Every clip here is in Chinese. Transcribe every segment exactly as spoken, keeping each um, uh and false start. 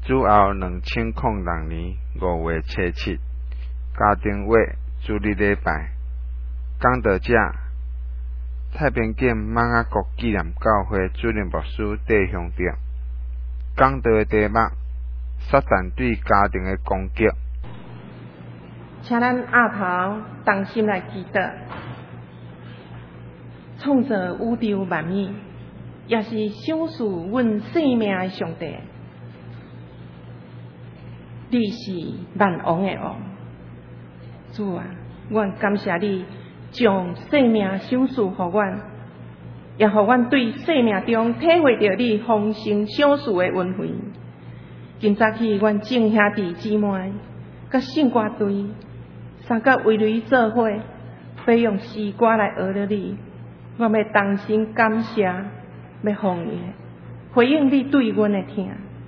主后两千零六年五月初七，家庭月主日礼拜，讲到这，太平间满雅国纪念教会主任牧师弟兄长讲到的题目：撒旦对家庭的攻击。 请咱下头同心来祈祷，创造宇宙万物，也是享受阮生命的上帝。你是万王的王，主啊，阮感谢你将生命享受予阮，也予阮对生命中体会到你丰盛享受的恩惠。今早起，阮众兄弟姊妹甲圣歌队三甲围垒做伙，要用诗歌来学了你。我要同心感谢，要奉耶回应你对阮的听。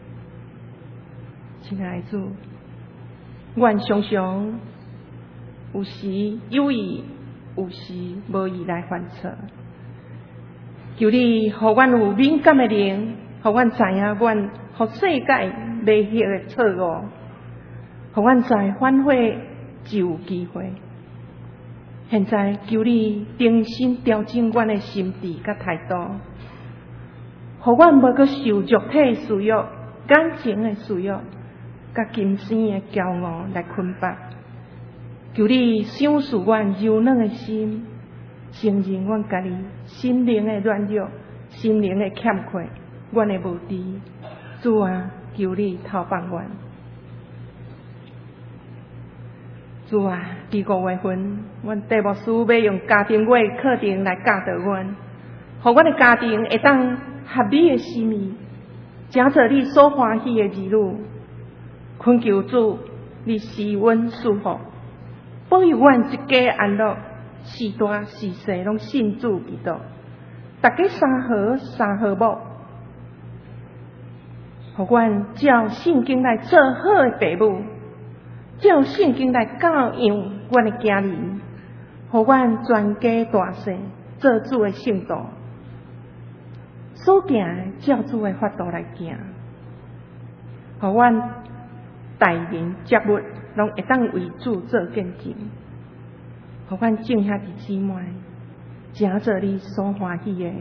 亲爱的主，阮常常有时有意，有时无意来犯错。求你，互阮有敏感的灵，互阮知影阮互世界未晓的错误，互阮在反悔就有机会。现在求你重新调整阮的心智甲态度，互阮无阁受肉体私欲、感情的私欲，甲今生的骄傲来捆绑。求你赏赐阮柔软的心，承认阮家己心灵的软弱、心灵的欠缺、阮的无知。主啊，求你透帮阮。主啊，第五月份，阮戴牧师要用家庭月课程来教导阮，互阮的家庭会当合你的心意，诚做你所欢喜的儿女。恳求主，你施恩赐福，保佑阮一家安乐，是大是细拢信主基督，大家三和三和睦，互阮照圣经来做好的父母。照圣经来教养阮的家人，互阮全家大细做主的圣道，所行的照主的法度来行，互阮待人接物拢会当为主做见证，互阮众兄弟姊妹诚做你所欢喜的人。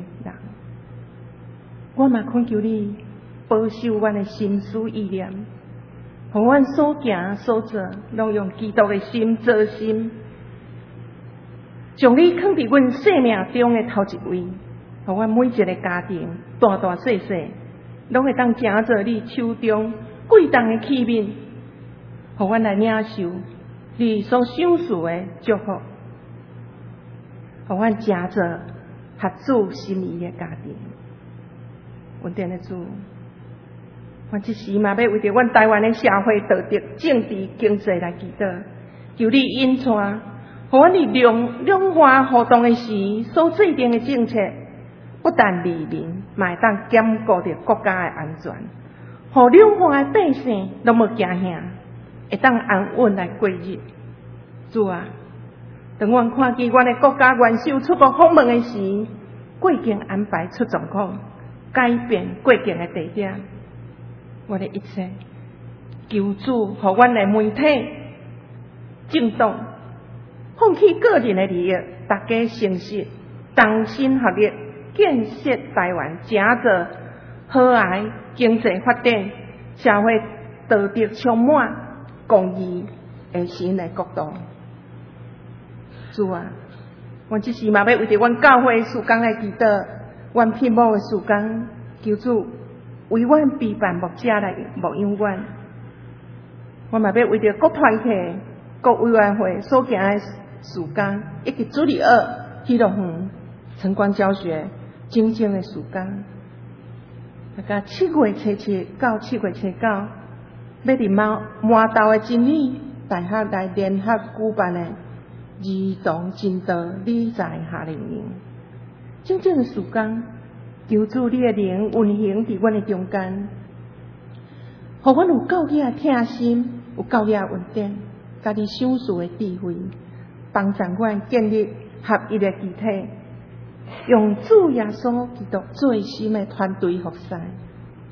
我嘛恳求你保守阮的心思意念。互阮所行所做，拢用基督的心做心，将你放伫阮生命中的头一位。互阮每一个家庭，大大细细，拢会当诚做你手中贵重的器皿，互阮来领受你所赏赐的祝福，互阮诚做合主心意的家庭。稳定的主。阮即时嘛，要为着阮台湾的社会、道德、政治、经济来祈祷，求你引带，互阮伫两两岸互动的时所制定的政策，不但利民，嘛会当兼顾着国家的安全，互两岸的百姓拢无惊吓，会当安稳来过日。主啊，当阮看见阮的国家元首出国访问的时，过境安排出状况，改变过境的地点。我的一切，求主互阮的媒体、政党放弃个人的利益，大家诚实、同心合力，建设台湾，诚做和谐、经济发展、社会道德充满、公义的新的国度。主啊，阮即时嘛要为着阮教会事工来祈祷，阮聘牧的事工，求主为阮陪伴牧者来牧养阮，我嘛要为着各团体、各委员会所行的事工，以及主日学、喜乐园、晨光教学、真正的事工。大家七月初七到七月初九，要伫麻麻豆的真理大学来联合举办的儿童真道理财夏令营，真正的事工。求主你的灵运行伫阮的中间，互阮有够额疼心，有够额稳定，家己赏赐的智慧，帮助阮建立合一的肢体，用主耶稣基督最新的团队服侍。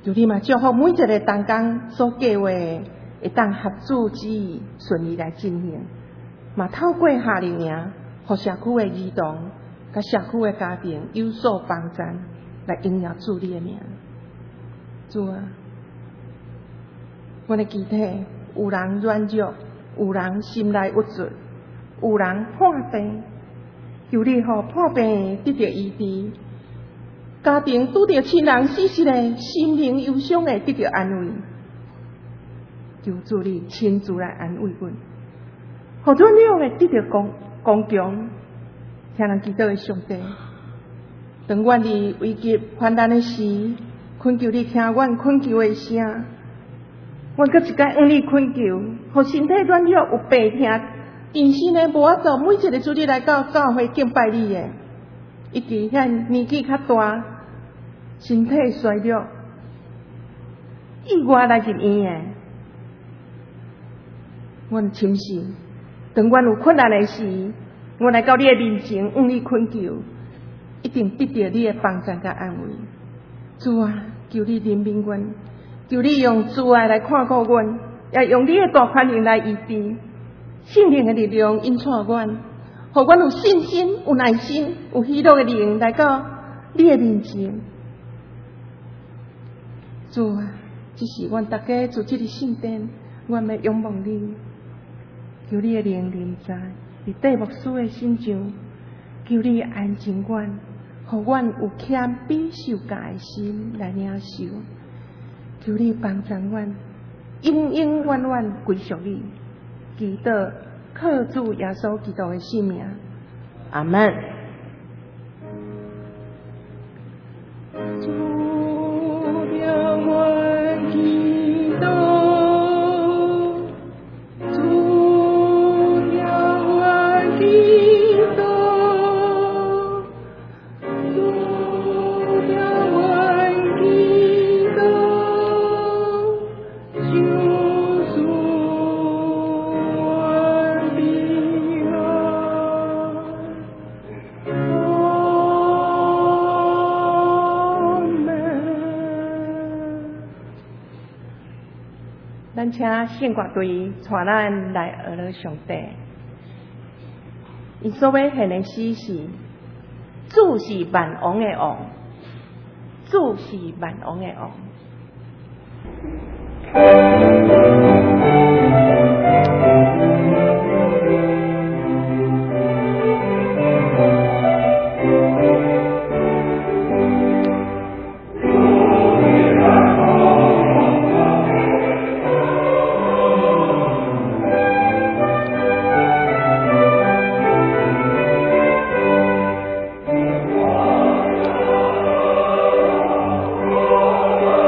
求你嘛祝福每一个同工所计划的，会当合主旨意顺利来进行，嘛透过夏令营，互社区的儿童、甲社区的家庭有所帮助，来荣耀主你的名。主啊，阮的肢体有人软弱，有人心内郁卒，有人破病，求你互破病得到医治，家庭拄着亲人死失的，心灵忧伤的得到安慰。求主你亲自来安慰阮，互阮了会得到光光强，听人祈祷的上帝。当阮伫危急患难的时，恳求你听阮恳求的声。阮搁一摆向你恳求，互身体软弱有病痛，真心的无法度每一个主日来到教会敬拜你的，以及遐年纪较大、身体衰弱、意外来入院的，阮深信，当阮有困难的时，阮来到你的面前向你恳求，一定得到你的帮助甲安慰。主啊，求你怜悯阮，求你用慈爱来看顾阮，也用你的大宽容来医治。圣灵的力量引带阮，互阮有信心、有耐心、有喜乐的灵来到你的面前。主啊，这是阮大家做这个圣殿，阮要仰望你，求你的灵临在伫戴牧师的身上，求你安静阮，互阮有谦卑受教的心来领受。求你帮助阮，永永远远归属你。祈祷靠主耶稣基督的圣名，阿门。主让我祈祷，主让我祈祷，主让我祈祷，救赎。咱请圣乐队带咱来学了上帝。因所要献的诗是：主是万王的王，主是万王的王。 Oh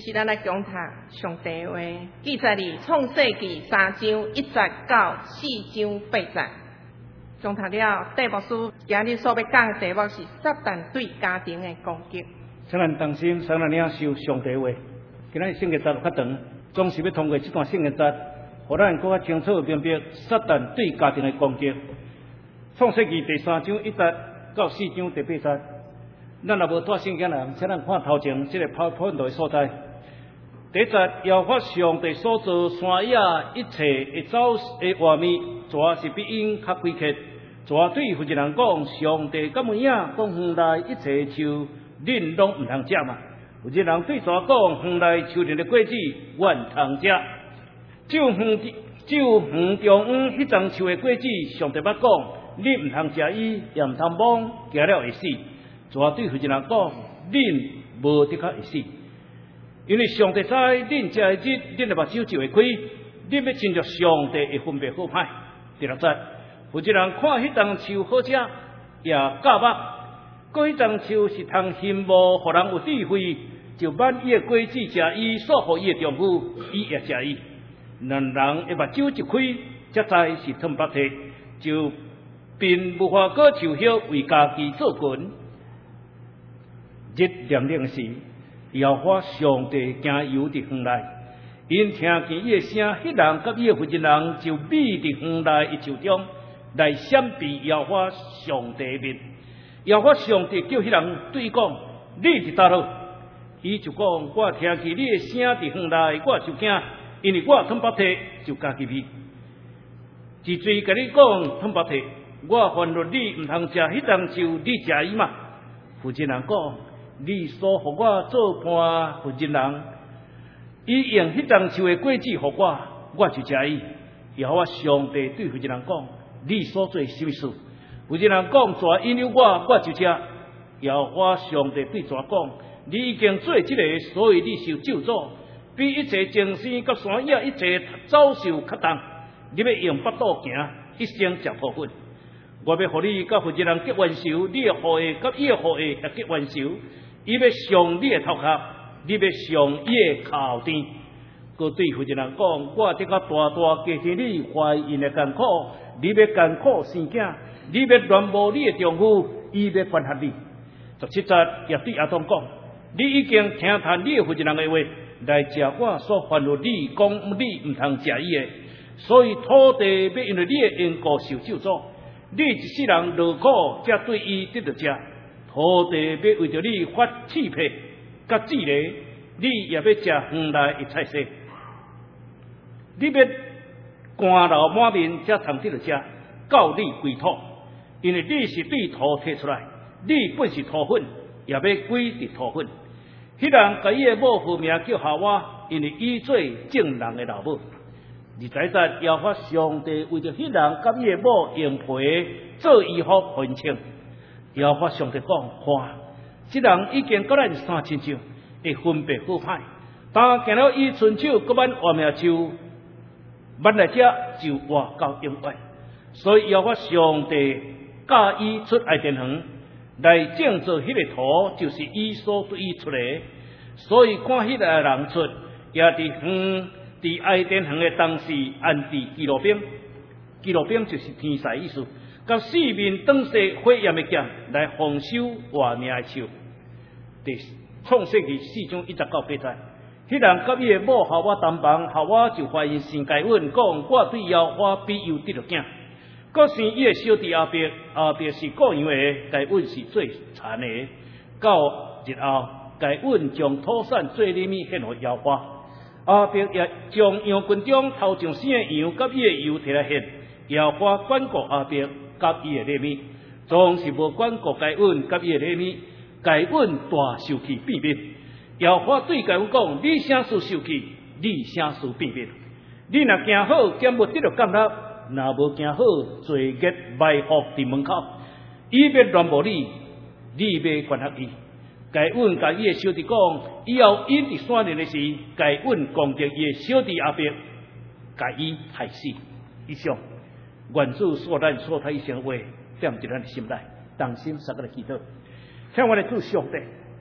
是咱来讲读上帝话，记载伫创世纪三章一节到四章八节。讲读了题目书，今日所要讲的题目是撒旦对家庭的攻击。 请咱同心，请咱领受上帝话。今日圣经节较长，总是要通过这段圣经节，互咱更加清楚明白撒旦对家庭的攻击。创世纪第三章一节到四章第八节，咱若无带圣经人，请咱看头前这个跑跑道的所在。第一节，要发上帝所造山野一切会走的画面，蛇是比因较规克。蛇对负责人讲，上帝甲门影讲园内一切树，恁拢毋通食嘛。负责人对蛇讲，园内树林的果子，阮通食。就园就园中央迄丛树的果子，上帝捌讲，你毋通食伊，也毋通摸，行了会死。蛇对负责人讲，恁无的确会死。因为上帝知恁食的日，恁的目睭就会开，恁要亲着上帝会分别好歹。第六节，负责人看迄丛树好食，也教目，过迄丛树是通羡慕，互人有智慧，就挽伊的果子食伊，所互伊的丈夫，伊也食伊。两人的目睭一开，才知是吞白体，就并无法搁树叶为家己做裙。日亮亮时，要发上帝行游伫园内，因听见伊的声，迄人甲伊的负责人就秘伫园内的树中来闪避要发上帝的面。要发上帝叫迄人对伊讲：“你伫倒落？”伊就讲：“我听见你的声伫园内，我就惊，因为我吞白体就家己去。之最甲你讲吞白体，我犯了你毋通食迄丛树，你食伊嘛？”负责人讲。你所互我做伴负责人，伊用迄丛树的果子互我，我就食伊。然后我上帝对负责人讲：“你所做什么事？”负责人讲：“蛇引诱我，我就食。”然后我上帝对蛇讲：“你已经做这个，所以你受咒诅，比一切精神甲山野一切走兽较重。你要用腹肚行，一生食破粉。我要互你甲负责人结冤仇，你的后裔甲伊的后裔也结冤仇。伊要上你的头壳，你要上伊的口甜。佮对负责人讲：“我这个大大加添你怀孕的艰苦，你要艰苦生囝，你要乱无你的丈夫，伊要关吓你。”十七节也对阿当讲：“你已经听谈你的负责人的话，来食我所犯了你讲你毋通食伊的，所以土地要因为你的缘故受咒诅。你一世人劳苦，才对伊得着食。土地要为着你发气魄，甲智力，你也要食园内的菜色。你要汗流满面，才通得着食，教你归土，因为你是对土摕出来，你本是土粉，也要归伫土粉。迄人甲伊的某父名叫夏娃，因为伊做正人的老母。二十一节，要发上帝为着迄人甲伊的某用皮做衣服分清。要发上帝讲，看，这人已经甲咱三亲像，会分别好歹。但见了伊伸手，搁挽活命树，挽来遮就活到永远。所以要发上帝教伊出爱甸园，来建造迄个土，就是伊所对伊出的。所以看迄个人出，也伫园，伫爱甸园的当时安置基路兵，基路兵就是天使意思。甲四面灯射火焰的剑来防守活命的树。第创世纪四章一十到八节，迄人甲伊的某夏娃同房，夏娃就怀孕生该阮，讲我对耶和华必有得着囝。搁生伊的小弟阿伯，阿伯是各样的，该阮是最残的。到日后，该阮将土产做礼物献互耶和华。阿伯也将羊群中头上生的羊甲伊的油摕来献，耶和华管顾阿伯。甲伊的礼物，总是无管顾该阮甲伊的礼物，该阮大受气变变。耶和华对该阮讲：“你啥事受气？你啥事变变？你若行好，兼无得着甘乐；若无行好，罪孽埋伏伫门口。伊要乱无你，你要管辖伊。”该阮甲伊的小弟讲：“以后因伫山林的时，该阮攻击伊的小弟阿伯，甲伊害死。”以上。愿主所咱所睇以上话，点伫咱的心内，当心三个的祈祷。请我哋主上帝，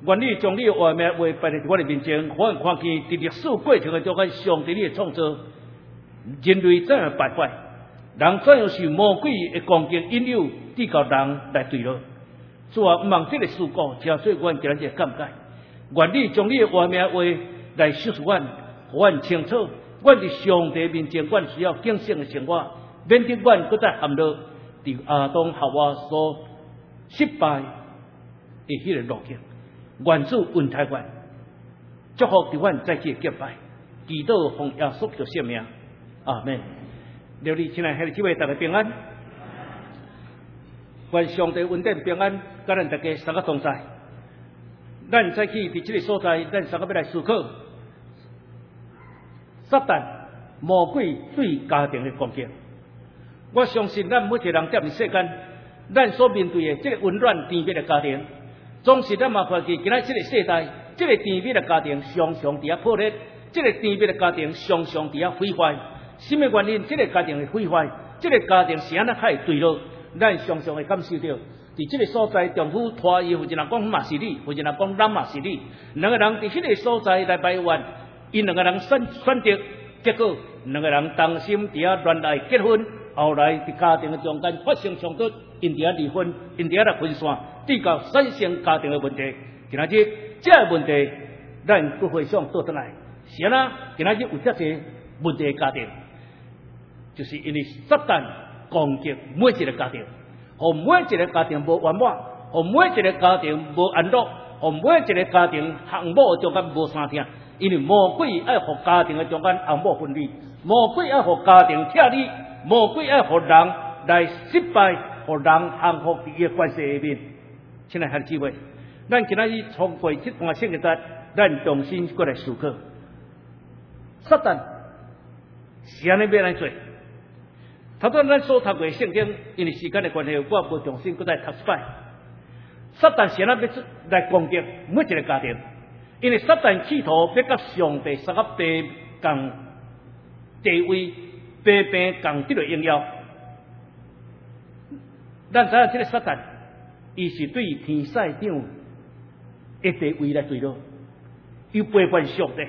愿你将你的话命话摆在我哋面前，互阮看见伫历史过程嘅中间，上帝你的创造，人类怎样败坏，人怎样受魔鬼的攻击引诱，地球人来对落。主啊，毋望这个事故，真做阮今日嘅感慨。愿你将你的话命话来示示阮，互阮清楚，阮伫上帝面前，阮需要警醒的生活，免得阮搁再陷落伫亚当夏娃所失败的迄个路径。愿主恩待阮，祝福伫阮再次结拜，祈祷奉耶稣基督圣名，阿门。留你亲爱兄弟姊妹，大家平安。愿上帝恩典平安，甲咱大家三个同在。咱再去伫这个所在，咱三个要来思考撒旦魔鬼对家庭的攻击。我相信咱每一个人在世间，咱所面对的这个温暖甜蜜的家庭。总是咱嘛看见，今仔这个世代，这个甜蜜的家庭常常伫遐破裂，这个甜蜜的家庭常常伫遐毁坏。什么原因？这个家庭会毁坏，这个家庭是安怎开对落？咱常常会感受到，伫这个所在，丈夫拖伊，或者人讲嘛是你，或者人讲咱嘛是你，两个人伫迄个所在来排怨，因两个人选选择，结果两个人同心伫遐乱来结婚，后来伫家庭的中间发生冲突，因伫遐离婚，因伫遐来分散。对到产生家庭的问题，今仔日这个问题，咱搁回想倒转来，是安怎？今仔日有这些问题的家庭，就是因为撒旦攻击每一个家庭，互每一个家庭无圆满，互每一个家庭无安乐，互每一个家庭父母中间无相听，因为魔鬼爱互家庭的中间父母分离，魔鬼爱互家庭拆离，魔鬼爱互人来失败，互人幸福伫伊个关系下面。亲爱兄弟姊妹，咱今仔日通过这段圣经节，咱重新过来思考，撒旦是安尼要安怎做？头先咱所读过圣经，因为时间的关系，我无重新过来读一摆。撒旦是安怎要来攻击每一个家庭？因为撒旦企图要甲上帝三个地共地位、平平共得到荣耀。咱知影这个撒旦。伊是对天使长的地位来对落，伊背叛上帝，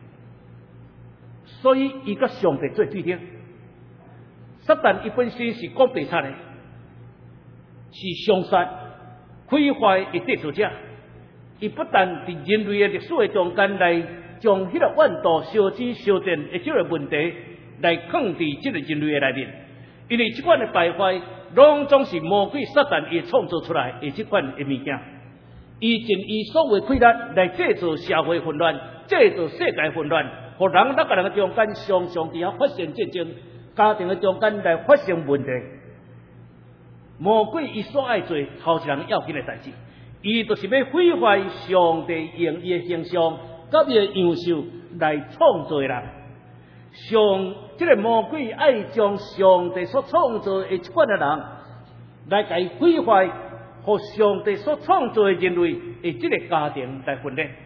所以伊甲上帝做对立。撒旦伊本身是讲白贼的，是凶杀、毁坏的制造者。伊不但伫人类的历史的中间来将迄个万道烧钱烧电的这个问题来放伫这个人类的内面，因为这款的败坏。拢总是魔鬼撒旦伊创造出来的这款的物件，伊尽伊所有的力来制造社会混乱，制造世界混乱，互人两个人的中间常常伫遐发生战争，家庭的中间来发生问题。魔鬼伊所爱做头一人要紧的代志，伊就是要毁坏上帝用伊的形象、甲伊的样式来创造人。上这个魔鬼爱将上帝所创造的一款的人来甲伊毁坏，和上帝所创造的人类的这个家庭来分裂。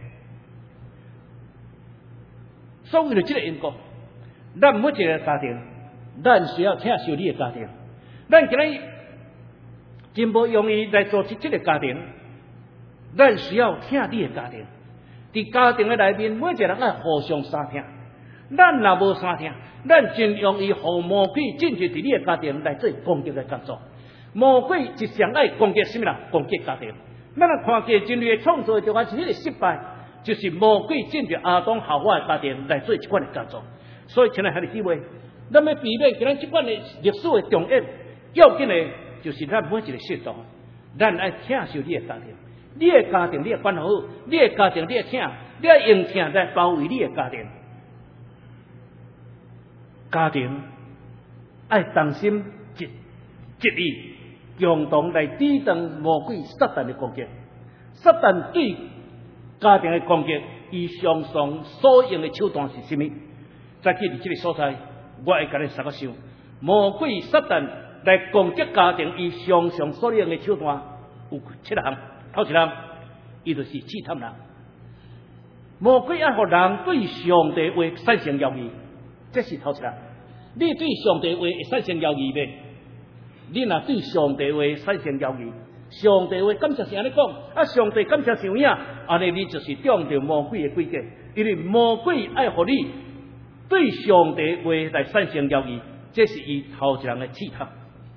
所以为了这个因果，咱每一个家庭，咱需要请受你的家庭，咱今日真无容易来组织这个家庭，咱需要听你的家庭。伫家庭的内面，每一个人爱互相相听。咱若无相听，咱真容易互魔鬼进入伫你的家庭来做攻击的工作。魔鬼一向爱攻击什么人？攻击家庭。咱若看见人类的创造就讲是迄个失败，就是魔鬼进入亚当夏娃的家庭来做这款的工作。所以，亲爱的姊妹，咱要避免今咱这款的历史的重演，要紧的就是咱每一个信徒，咱爱听受你的家庭，你的家庭你要管好，你的家庭你要听，你要用听来包围你的家庭。家庭爱同心一一意，共同来抵挡魔鬼撒旦的攻击。撒旦对家庭的攻击，伊常常所用的手段是什么？在记伫这个所在，我会甲你三个想。魔鬼撒旦来攻击家庭，伊常常所用的手段有七项。头一项，伊就是试探人。魔鬼爱互人对上帝话产生犹豫。这是头一项，你对上帝话会产生犹豫呗？你若对上帝话产生犹豫， 上帝话感谢是安尼讲，啊，上帝感谢是有影，安尼你就是中着魔鬼的诡计，因为魔鬼爱互你对上帝话来产生妖异，这是伊头一人的试探。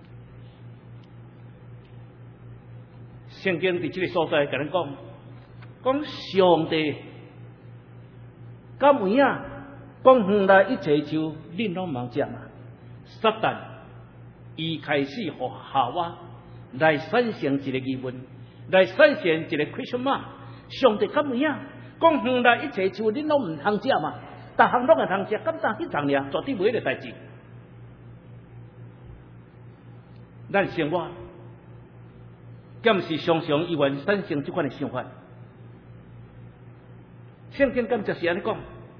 圣经伫这个所在甲咱讲，讲上帝敢有影，讲远来一切树，恁拢茫食嘛。撒旦伊开始互夏娃来产生一个疑问，来产生一个 question mark。上帝敢有影，讲远来一切树，恁拢唔通食嘛？逐项拢会通食，敢当去当俩，绝对袂个代志。咱生活。敢是常常意愿产生这款的想法。圣经敢就是安尼讲，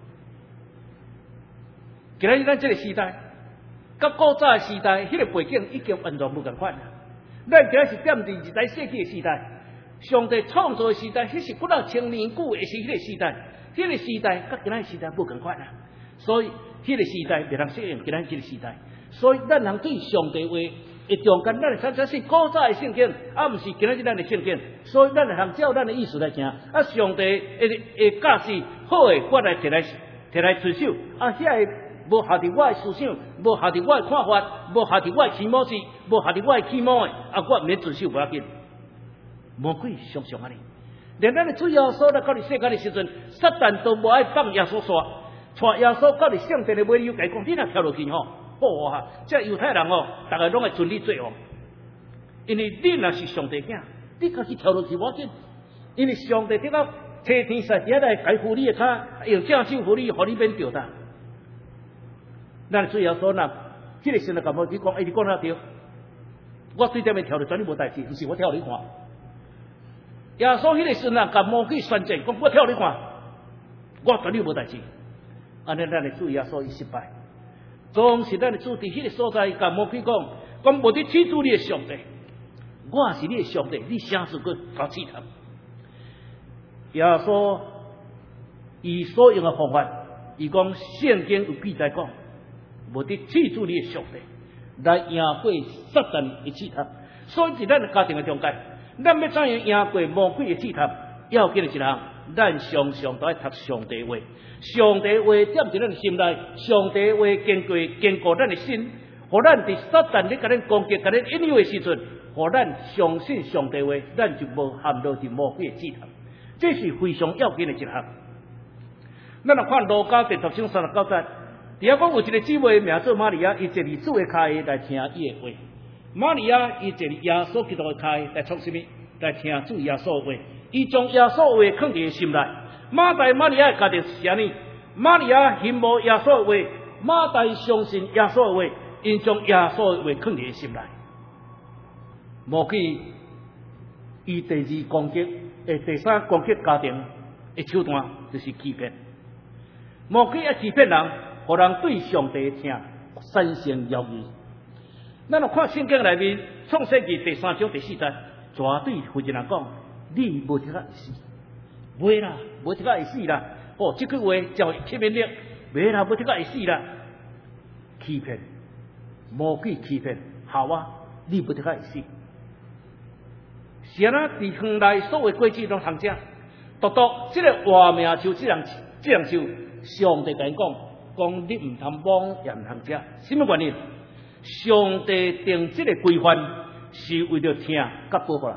今日咱这个时代，甲古早的时代，迄、那个背景已经完全不同款。咱今日是踮伫二十世纪的时代，上帝创造的时代，迄是不到千年久的是迄个时代，迄、那个时代甲今日时代不同款啊。所以，迄、那个时代袂通适应今日这个时代，所以咱人对上帝话。会中间，咱会参照是古早的圣经，啊，毋是今仔日咱的圣经，所以咱会通照咱的意思来行。啊，上帝会会教示好的，我来摕来摕来遵守。啊，遐个无合伫我的思想，无合伫我的看法，无合伫我的起模式，无合伫我的起模的，啊，我毋免遵守无要紧。魔鬼常常安尼，连咱的主耶稣来到伫世界的时阵，撒旦都无爱放耶稣煞，带耶稣到伫圣殿的尾游，甲伊讲：你若跳落去吼。好啊！这犹太人哦，大家拢会尊你做王，因为你若是上帝囝，你家己跳落去无紧，因为上帝这个替天使底来解护你的脚，用正手护你，互你免掉的。咱主要说呢，这个时阵甲魔鬼讲，哎，你讲得对，我对这边跳落绝对无代志，不是我跳你看。耶稣迄个时阵啊，甲魔鬼宣战，讲我跳你看，我绝对无代志。安尼，咱的主耶稣伊失败。总是咱的主伫迄个所在，甲魔鬼讲，讲无伫天主你的上帝，我是你的上帝，你啥事去搞试探？耶稣伊所用的方法，伊讲圣经有记载讲，无伫天主你的上帝来赢过撒旦的试探。所以伫咱的家庭的中间，咱要怎样赢过魔鬼的试探？要紧的一项，咱常常都爱读上帝话。上帝话踮伫咱的心内，上帝话坚固坚固咱的心，互咱伫撒旦咧甲咱攻击、甲咱引诱的时阵，互咱相信上帝话，咱就无陷落伫魔鬼的试探。这是非常要紧的一项。咱来看路加第十章三十九节，伫遐讲有一个姊妹名做玛利亚，伊坐伫主的脚来听伊的话。玛利亚伊坐伫耶稣基督的脚来创什么？来听主耶稣的话。伊将耶稣的话放伫心内。马大玛利亚的家庭是安尼，玛利亚信无耶稣的话，马大相信耶稣的话，因将耶稣的话放伫心内。魔鬼伊第二攻击，诶，第三攻击家庭的手段就是欺骗。魔鬼要欺骗人，互人对上帝的听产生犹豫。咱来看圣经内面创世纪第三章第四节，绝对负责人讲，你无得个死。袂啦，无得个会死啦！哦，这句话叫吸引力，袂啦，无得个会死啦！欺骗，魔鬼欺骗，好啊，你无得个会死。是安那？伫园内所有果子拢通食，独独这个活命树，这样这样树，上帝甲因讲，讲你唔通摸，也唔通食，什么原因？上帝定这个规范，是为了听甲保护人。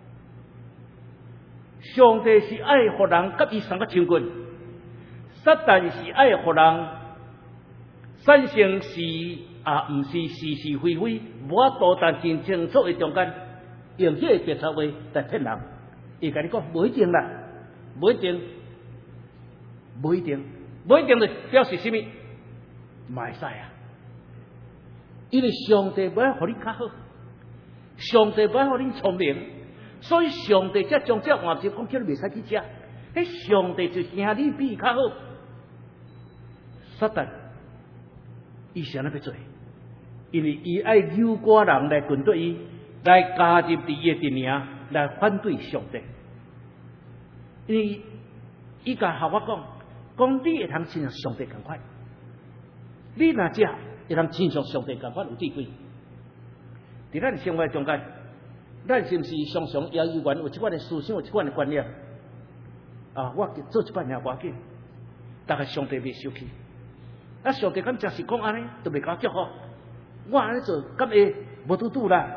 上帝是爱互人甲伊三个亲近，撒旦是爱互人产生是啊，毋是是是非非，无法度但真清楚的中间，用迄个别错话来骗人。伊甲你讲无一定啦，无一定，无一定，无一定就表示什么？袂使啊！因为上帝要互你较好，上帝要互你聪明。所以上帝才将这换成讲叫你袂使去食，迄上帝就兄弟比较好。撒旦伊是安怎要做？因为伊爱诱拐人来跟对伊，来加入伫伊的阵营，来反对上帝。因为伊甲和我讲，讲你会通亲像上帝共款，你若食会通亲像上帝共款有智慧。伫咱生活中间。 咱是毋是常常也有缘有即款的思想，有即款的观念？啊，我做一摆尔无要紧，但系上帝未生气。啊，上帝敢真是讲安尼，都未甲我叫好。我安尼做，敢会无拄拄啦？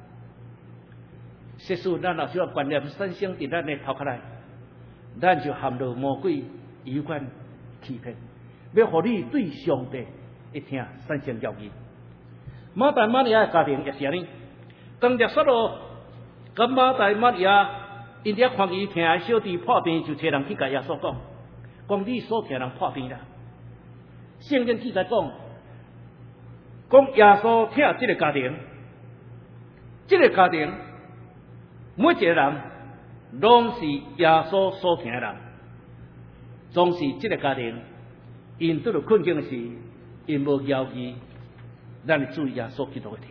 实属咱老师嘅观念产生伫咱嘅头壳内，咱就陷入魔鬼有关欺骗，要互你对上帝一听产生妖异。马大马利亚嘅家庭也是安尼，当耶稣罗咁马大马利亚，因遐看伊听的小弟破病，就找人去甲耶稣讲，讲你所听人破病啦。圣经记载讲，讲耶稣听这个家庭，这个家庭每一个人拢是耶稣所听的人，总是这个家庭因拄着困境时，因无摇记咱的主耶稣基督的听，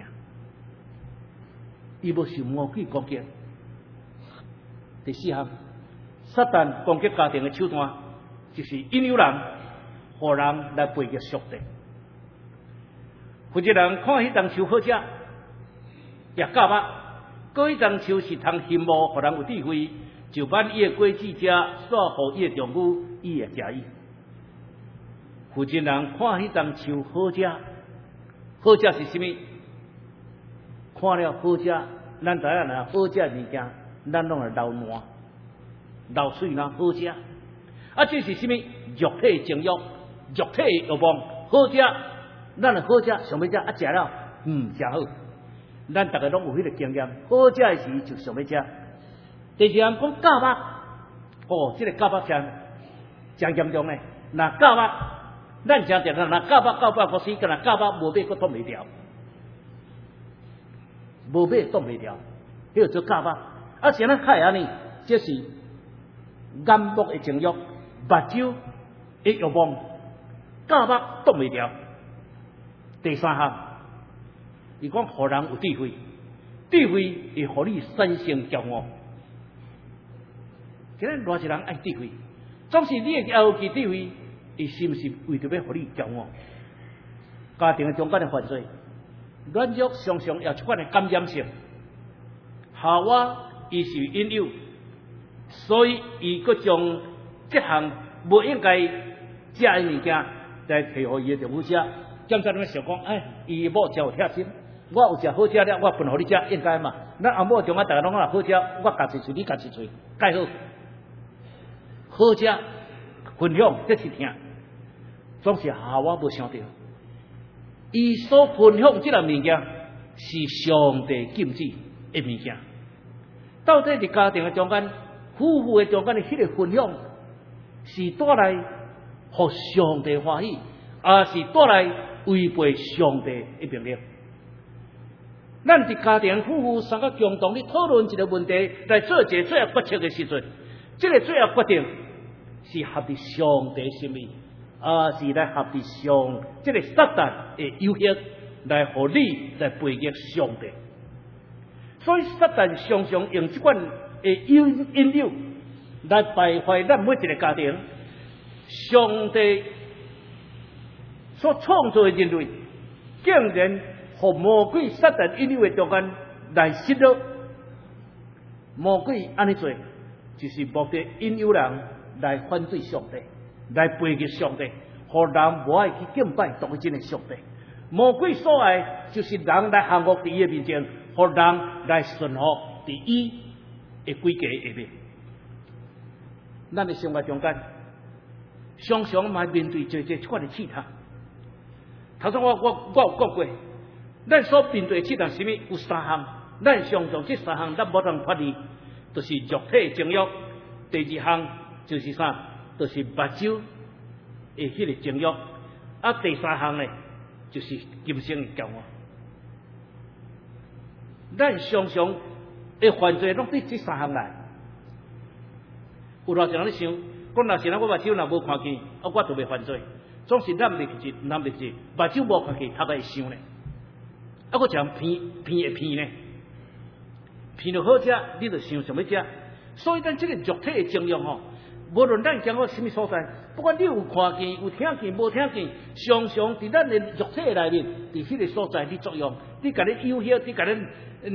伊无受魔鬼攻击。第四项，撒旦攻击家庭的手段，就是引诱人，互人来背逆上帝。有一人看迄张树好食，也教捌；过迄张树是通羡慕，互人有智慧，就把伊的果子食，煞互伊的丈夫，伊会食伊。有一人看迄张树好食，好食是啥物？看了好食，咱知影啦，好食物件，咱拢会流汗、流水啦，好食。啊，这是啥物？肉体情欲、肉体欲望，好食。咱的好食，想要食，啊食了，嗯，真好。咱大家拢有迄个经验，好食的时就想要食。第二项讲教肉，哦，这个教肉真真严重嘞。那教肉，咱真定啦，那教肉教饱个时，干那教肉无买个挡袂掉，无买挡袂掉，迄个做教肉。啊，像咱看安尼，这是眼目的情欲，目睭的欲望，教肉挡袂掉。第三项，伊讲互人有智慧，智慧会互你产生骄傲。今日偌一人爱智慧，总是你会有其智慧，伊是毋是为着要互你骄傲？家庭的中间的犯罪，软弱常常有一款的感染性。夏娃伊是引诱，所以伊佫将这项无应该食的物件来提互伊的丈夫食。检查你们想讲，哎，伊某食有贴心，我有食好食了，我分互你食，应该嘛？咱阿某中啊，大家拢啊好食，我夹一喙，你夹一喙，介好。好食分享，这是听，总是夏娃无想到，伊所分享这个物件是上帝禁止的物件。到底伫家庭的中间，夫妇的中间的迄个分享，是带来互上帝欢喜，还是带来违背上帝的命令？咱伫家庭夫妇三个共同去讨论一个问题，来做一个最后决策的时阵，这个最后决定是合伫上帝心意，还是来合伫上这个撒旦的诱惑，来互你来背逆上帝？所以撒旦常常用这款的引引诱来败坏咱每一个家庭。上帝所创造的人类，竟然和魔鬼撒旦引诱的中间来失落。魔鬼安尼做，就是目的引诱人来反对上帝，来背逆上帝，互人无爱去敬拜独一真的上帝。魔鬼所爱就是人来降服伫伊的面前，互人来顺服伫伊的规矩下面。咱的生活中间，常常嘛面对这这款的试探。头先我我我有讲过，咱所面对的试探是物？有三项，咱常常这三项咱无通脱离，就是肉体情欲。第二项就是啥？就是目睭的迄个情欲。啊，第三项呢，就是今生的骄傲。咱常常的犯罪拢对这三项来。有偌侪人咧想，讲若是咱我目睭若无看见，啊，我就袂犯罪。总是咱袂记，咱袂记，目睭无看见，头会想咧。啊，我讲偏偏会偏咧，偏着好食，你就想想要食。所以咱这个肉体的情欲吼，无论咱讲到什么所在，不管你有看见、有听见、无听见，常常伫咱的肉体内面，伫迄个所在你作用，你甲你诱惑，你甲你嗯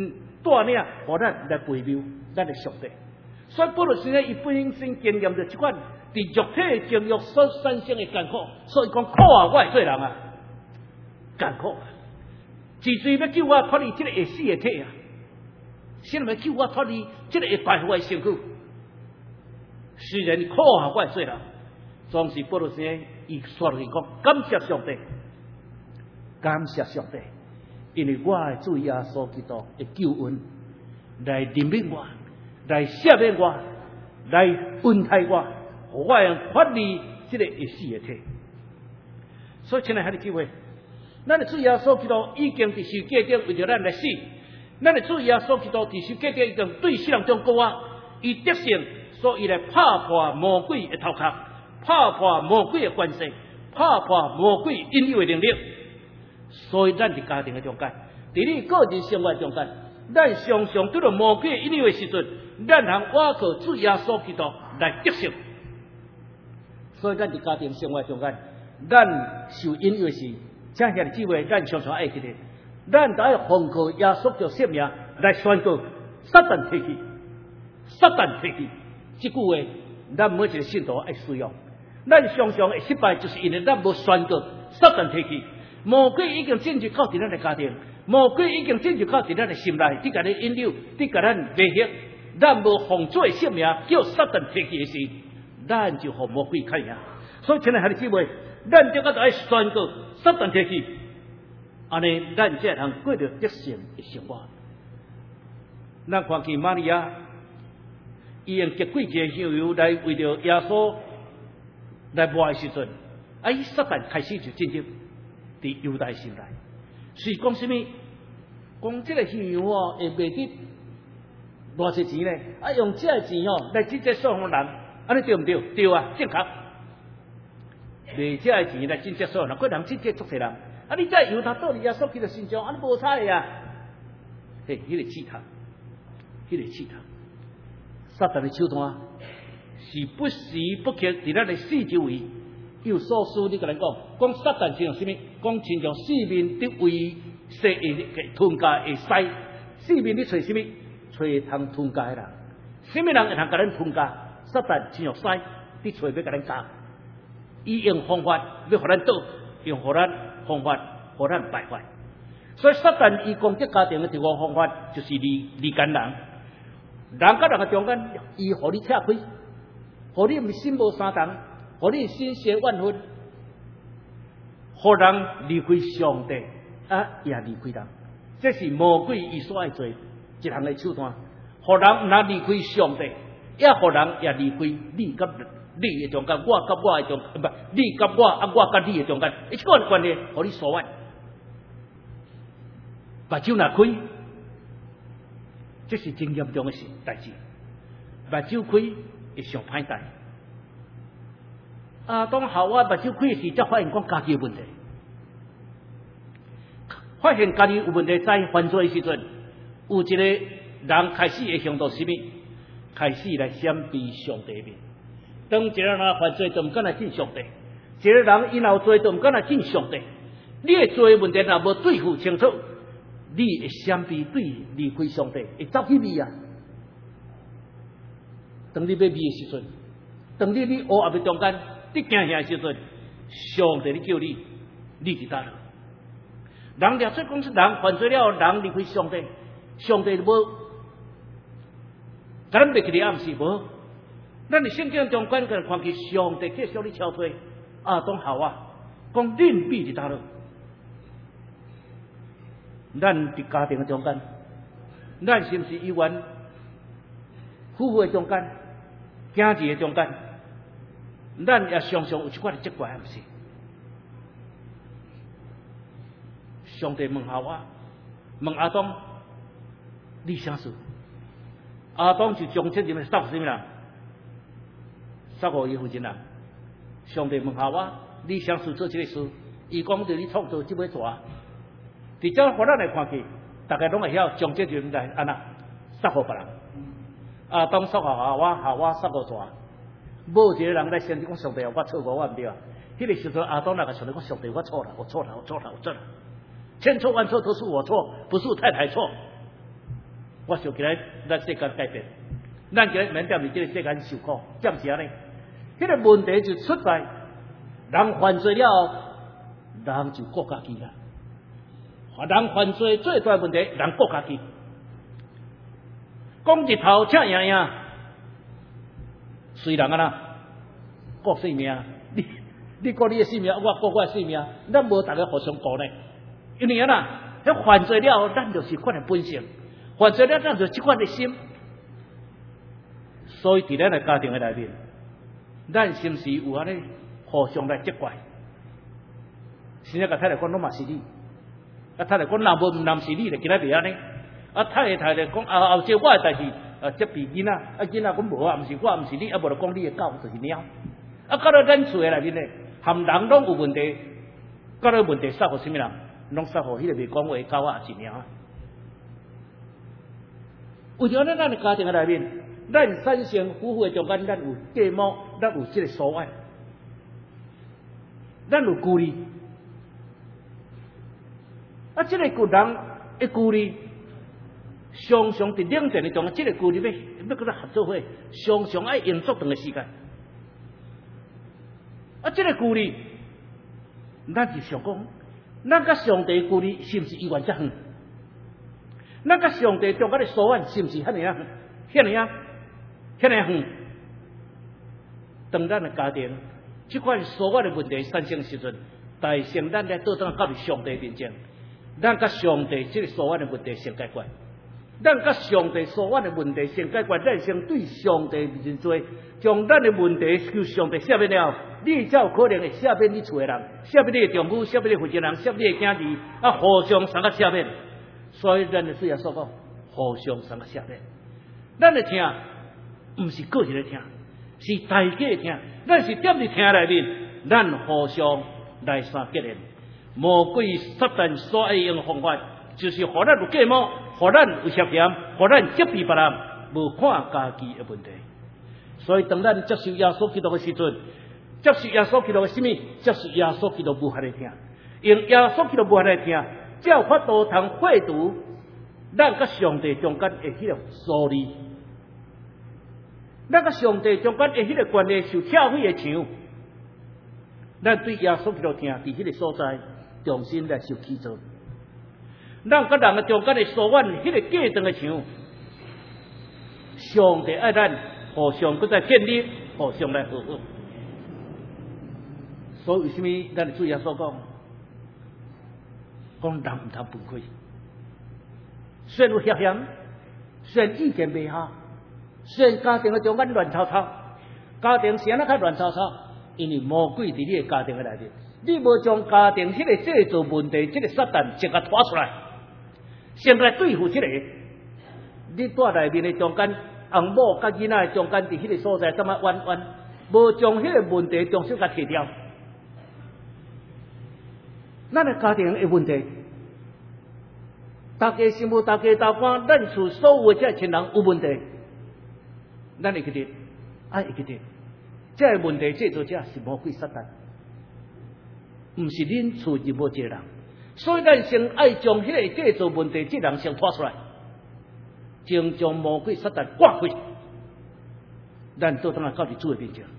带领，互咱来培养咱的上帝。所以保罗先生伊本身经验着即款伫肉体情欲所产生的艰苦，所以讲苦啊，我会做人啊，艰苦。自罪要救我脱离这个会死的体啊，先要救我脱离这个会败坏的身躯。虽然苦啊，我会做人，总是保罗先生伊说落去讲，感谢上帝，感谢上帝，因为我的主耶稣基督的救恩来怜悯我，来赦免我，来恩待我，互我用脱离这个会死的体。所以，亲爱的弟兄姊妹，咱的主耶稣基督已经伫十字架顶为着咱来死，咱的主耶稣基督伫十字架顶已经对世人中国啊，伊得胜，所以来拍破魔鬼的头壳，拍破魔鬼的关系，拍破魔鬼引诱的能力。所以，咱伫家庭的中间，伫你个人生活中间，咱常常对着魔鬼引诱的时阵，咱通倚靠主耶稣基督来得胜。所以，咱伫家庭生活中间，咱受引诱的时，请兄弟姊妹，咱常常爱记得，咱都要奉靠耶稣的性命来宣告撒旦退去，撒旦退去。这句话，咱每一个信徒爱使用。咱常常会失败，就是因为咱无宣告撒旦退去。魔鬼已经进入到伫咱的家庭，魔鬼已经进入到伫咱的心内，伫甲咱引诱，伫甲咱威胁。咱无奉主的性命叫撒旦退去的时，咱就互魔鬼看赢。所以，亲爱的姊妹，咱这个就爱宣告撒旦退去，安尼咱才能过着得胜的生活。咱看见玛利亚，伊用结贵节香油来为着耶稣来抹的时阵，啊，伊撒旦开始就进入伫犹太心内，是讲什么？讲这个香油哦，会卖得偌济钱呢？啊，用这个钱哦来直接送互人，安尼对唔对？对啊，正确。卖这个钱来直接送人，个人直接捉济人。啊，你再由他到你耶稣基督身上，啊，你无差的啊！嘿，迄、那个试探，迄、那个试探，撒旦的手段是不时不刻伫咱的四周围。有所书你甲咱讲，讲撒旦像什么？讲亲像四面的围塞的吞家会塞，四面你找什么？找通吞家的人，什么人会通甲咱吞家？撒旦亲像塞，你找要甲咱加。伊用方法要互咱倒，用互咱方法互咱败坏。所以撒旦伊攻击家庭的地方方法，就是离离间人，人甲人的中间，伊互你拆开，互你毋心无三同。互你心邪万分，互人离开上帝，啊，也离开人。这是魔鬼伊所爱做一项的手段，互人若离开上帝，也互人也离开你甲你的中间，我甲我的中间，不，你甲我啊，我甲你的中间，一个关系，互你疏远。目睭若开，这是真严重的事代志。目睭开会上歹代。啊，当夏娃目睭开时，才发现讲家己有问题，发现家己有问题，在犯罪的时阵，有一个人开始会想到什么？开始来闪避上帝面。当一个人犯罪，就唔敢来见上帝；一个人以后做，就唔敢来见上帝。你的做问题若无对付清楚，你会闪避对离开上帝，会走去避啊。当你要避的时阵，当你你黑暗的中间。你惊吓的时阵，上帝你叫你，你伫倒落。人掠做讲是人犯罪了，人离开上帝，上帝就无，咱袂记得暗示无。咱伫圣经中间个看见上帝继续咧敲推亚当夏娃，讲恁必伫倒落。咱伫家庭的中间，咱是毋是依愿夫妇的中间，囝儿的中间？咱也常常有一款的责怪，毋是？上帝问夏娃，问亚当，你啥事？亚当就将责任撒互什么人？撒互伊父亲人。上帝问夏娃，你啥事做这个事？伊讲着你创造这尾蛇。伫这互咱来看去，大家拢会晓将责任来安那撒互别人。亚当撒互夏娃，夏娃撒互蛇。无一个人来先讲上帝，我错过我唔对啊！迄个时阵，亚当那个上帝讲上帝，我错了，我错了，我错了，我错了，千错万错都是我错，不是太太错。 我想起来，咱世界改变，咱今日免踮伫这个世界受苦，暂时安尼。迄个问题就出在人犯罪了后，人就顾家己啦。人犯罪最大问题，人顾家己。讲日头请赢赢，随人啊啦，顾性命。你你顾你的性命，我顾我的性命，咱无大家互相顾呢。因为啊啦，迄犯罪了后，咱就是款的本性。犯罪了，咱就即款的心，所以伫咱的家庭的内面，咱是毋是有安尼互相来责怪？先生甲太太讲，拢嘛是你，啊太太讲，若无毋然是你，就今仔袂安尼。啊太太太讲，后后照我的代志，啊责备囡仔，啊囡仔讲无啊，毋是我，毋是你，啊无就讲你的狗就是猫。啊到了咱厝的内面咧，含人拢有问题，到了问题撒互什么人？拢撒互迄个袂讲话的狗啊，是猫。为着咱咱的家庭的内面，咱三性夫妇的中间，咱有芥末，咱有这个所爱，咱有顾虑。啊，这个顾人的顾虑，常常伫冷战的中间，这个顾虑要要跟他合作伙，常常爱用足长的时间。啊，这个顾虑，咱就想讲，咱甲上帝顾虑是毋是伊原则远？咱甲上帝中间的疏远是毋是遐尼啊？遐尼啊？遐尼远？当咱的家庭即款疏远的问题产生时阵，大先咱来倒转到伫上帝面前，咱甲上帝即个疏远的问题先解决。咱甲上帝疏远的问题先解决，咱先对上帝认罪，将咱的问题求上帝赦免了，你才有可能会赦免你厝的人，赦免你的丈夫，赦免你负责人，赦免你的囝儿，啊，互相相甲赦免。所以咱的主耶稣讲，互相相甲赦免。咱的听，毋是个人的听，是大家的听。咱是踮伫听内面，咱互相来相结连。魔鬼撒旦所爱用方法，就是互咱有芥末，互咱有涉嫌，互咱责备别人，无看家己的问题。所以当咱接受耶稣基督的时阵，接受耶稣基督的什么？接受耶稣基督无限来听，用耶稣基督无限来听。才有法度通绘图，咱甲上帝中间的迄个疏离，咱甲上帝中间的迄个关系受跳飞的墙，咱对耶稣基督听，伫迄个所在重新来受起造。咱甲人的中间的疏远，迄个隔断的墙，上帝爱咱互相搁再建立，互相来和好。所以为什么咱的主耶稣讲？讲人唔通分开，虽然有血嫌，虽然意见袂合，虽然家庭的中间乱吵吵，家庭是安怎较乱吵吵？因为魔鬼伫你的家庭的内面，你无将家庭迄个制造问题，即、这个撒旦先甲拖出来，先来对付即、这个。你住内面的中间，翁某甲囡仔的中间，伫迄个所在怎么弯弯？无将迄个问题重新甲摕掉。咱的家庭的问题，大家是无大家斗看，咱厝所有的这亲人有问题，咱会记得，爱会记得，这个问题制造者是魔鬼撒旦，毋是恁厝任何一个人，所以咱先爱将迄个制造问题这人先拖出来，先将魔鬼撒旦赶开，咱倒当来到伫主的面前。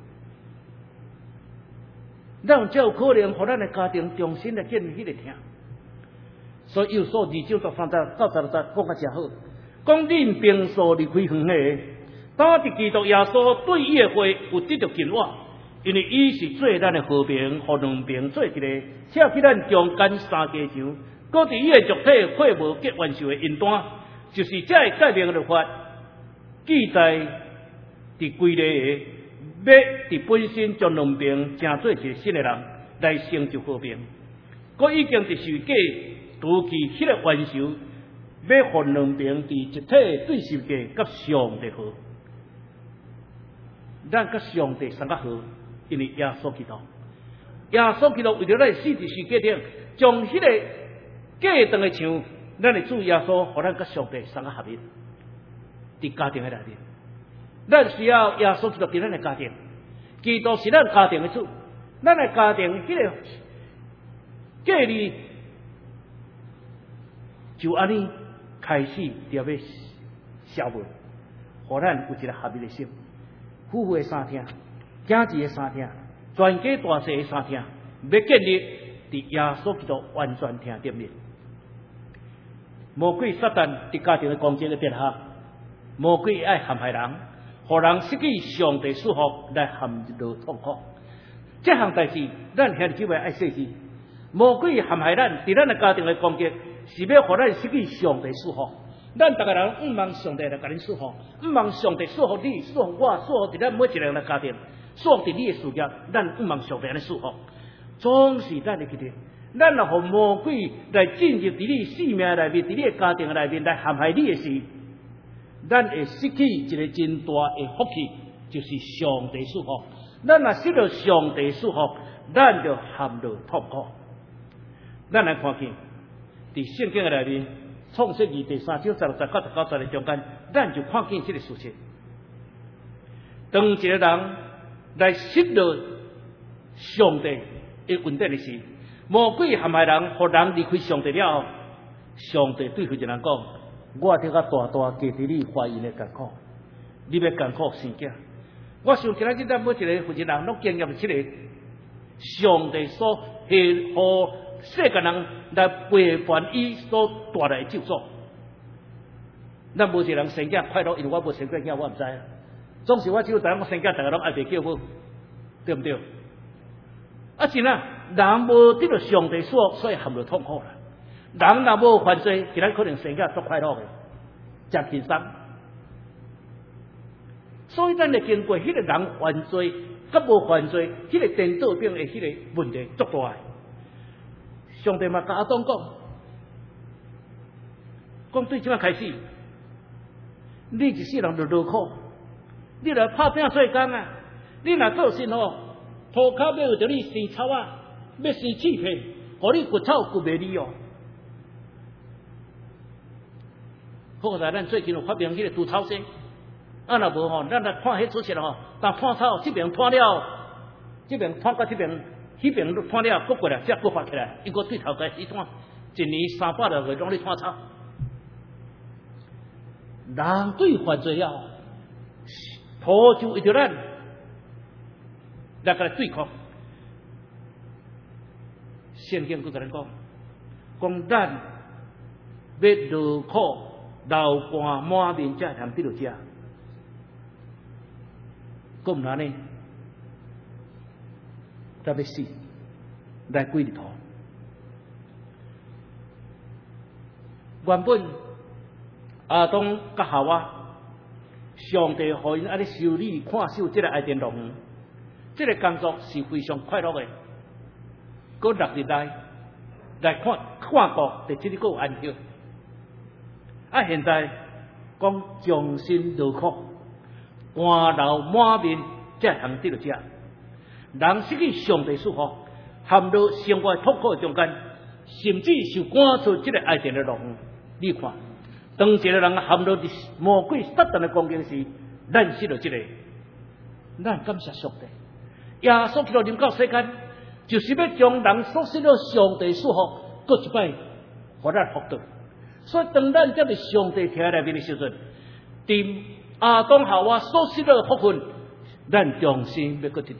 咱才有可能互咱的家庭重新来建立迄个听，所以有所二章十三节到十六节讲甲诚好，讲恁平素离开远个，当伫基督耶稣对伊的话有得着紧握，因为伊是做咱的和平，互两边做一个，拆去咱中间三家墙，搁伫伊的肉体配无结完受的因端，就是这个改变的律法，记载伫规例个。要伫本身将两边成做一个新的人来成就和平，佮已经伫受假除去迄个冤仇，要互两边伫一体对世界甲上帝好，咱甲上帝相较好，因为耶稣基督，耶稣基督为了咱死伫世界顶，将迄个隔断的墙，咱的主耶稣，互咱甲上帝相较合一，伫家庭的内面。咱需要耶稣基督伫咱的家庭，基督是咱家庭的主，咱的家庭迄个建立就安尼开始就要消灭，互咱有一个合一的心，夫妇的三听，子儿的三听，全家大细的三听，要建立伫耶稣基督完全听顶面。魔鬼撒旦伫家庭的攻击的底下，魔鬼爱陷害人，互人失去上帝祝福来陷入痛苦。这项代志，咱兄弟姊妹爱细致。魔鬼陷害咱，伫咱的家庭的攻击，是要互咱失去上帝祝福。咱逐个人毋望上帝来甲恁祝福，毋望上帝祝福你、祝福我、祝福伫咱每一个人的家庭，祝福伫你的事业，咱毋望上帝来祝福。总是咱的记得，咱若互魔鬼来进入伫你生命内面、伫你的家庭内面来陷害你的时，咱会失去一个真大的福气，就是上帝祝福。咱若失了上帝祝福，咱就陷入痛苦。咱来看见，伫圣经的内面，创世记第三章十六、十九、十九节的中间，咱就看见这个事情。当一个人来失了上帝的稳定的时，魔鬼陷害人，互人离开上帝了后，上帝对负责人讲：我这个大大加伫你怀孕的艰苦，你要艰苦生囝。我想今仔日咱每一个负责人拢经验了这个上帝所系互世间人来背叛伊所带来的咒诅。咱无一个人生囝快乐，因为我无生过囝，我毋知啊。总是我只有知影我生囝，大家拢爱袂叫好，对毋对？啊，真啊，人无得到上帝所，所以陷入痛苦啦。人若无犯罪，今仔可能生囝足快乐的，真轻松。所以咱会经过迄个人犯罪，甲无犯罪，迄、那个颠倒边的迄个问题足大的。上帝嘛甲阿当讲，讲对即摆开始，你一世人就劳苦，你来拍拼做工啊！你若做神吼，涂骹要为着你生草啊，要生气片，互你骨草骨袂利哦。好在咱最近有发明迄个除草剂，啊若无吼，咱来看迄出事吼，当炭草这边炭了，这边炭到这边。迄边炭了，搁过来，再搁发起来，伊搁对头家死炭，一年三百多个拢咧炭草。人对犯罪了，土就为着咱来甲来对抗。圣经搁甲咱讲，讲咱要劳苦流汗满面才通得到食，搁毋然呢？咱要死，来归入土。原本阿当甲夏娃，上帝互因安尼修理看守这个爱甸农园，这个工作是非常快乐的。搁六日来来看看过，第七日搁有安息。啊，现在讲终身劳苦，汗流满面才通得到食。人失去上帝祝福，陷入生活痛苦中间，甚至受赶出这个爱甸的农园。你看，当一个人陷入魔鬼撒旦的攻击时，咱失了这个，咱感谢上帝。耶稣基督临到世间，就是要将人所失了上帝祝福，搁一摆互咱福到。所以，当咱接入上帝听内面的时阵，伫亚当夏娃所失了福分，咱重新要搁得到。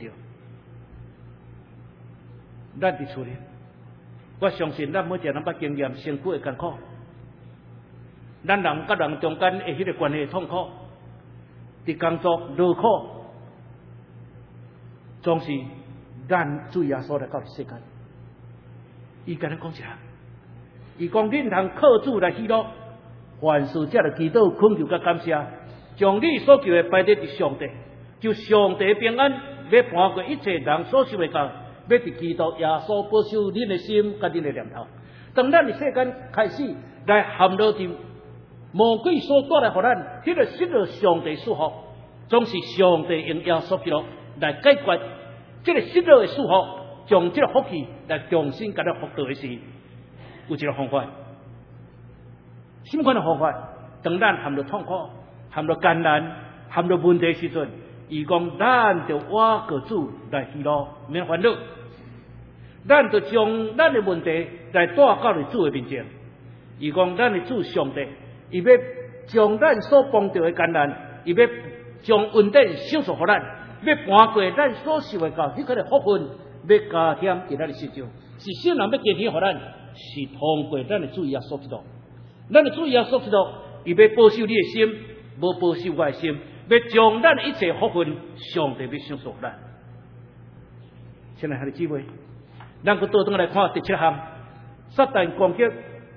咱伫厝里，我相信咱每一个人捌经验辛苦的艰苦，咱人甲人中间的迄个关系痛苦，伫工作劳苦，总是咱主耶稣来到世间。伊甲咱讲啥？伊讲恁通靠主来喜乐，凡事只着祈祷、恳求甲感谢，将你所求的摆在伫上帝，就上帝平安要搬过一切人所想的到。要伫基督耶稣保守恁的心甲恁的念头。当咱的世间开始来陷入伫魔鬼所带来互咱，迄个失了上帝祝福，总是上帝用耶稣基督来解决这个失了的祝福，将这个福气来重新甲咱福到的时，有一个方法。什么款的方法？当咱陷入痛苦、陷入艰难、陷入问题时阵，伊讲咱就我个主来喜乐，免烦恼。咱就将咱的问题来带到你主的面前。伊讲咱的主上帝，伊要将咱所碰到的艰难，伊要将恩典赏赐给咱，要搬过咱所受的到迄个的福分，要加添伫咱的身上。是圣人要加添给咱，是通过咱的主耶稣基督。咱的主耶稣基督，伊要保守你的心，无保守我的心，要将咱一切福分，上帝要赏赐给咱。亲爱的姊妹，咱搁倒转来看第七项，撒旦攻击